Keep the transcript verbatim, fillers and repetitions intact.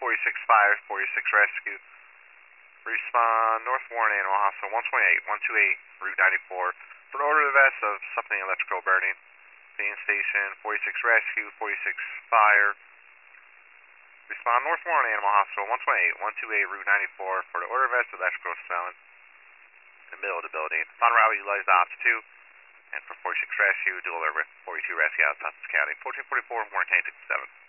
forty-six fire, forty-six rescue. Respond North Warren Animal Hospital one twenty-eight, one twenty-eight, Route ninety-four. For the order of events of something electrical burning. Main station, forty-six rescue, forty-six fire. Respond North Warren Animal Hospital one twenty-eight, one twenty-eight, Route ninety-four. For the order of events of electrical smelling in the middle of the building. Final route utilize the ops two. And for forty-six rescue, dual over forty-two rescue out of Tustin County. fourteen forty-four, Warren County seven.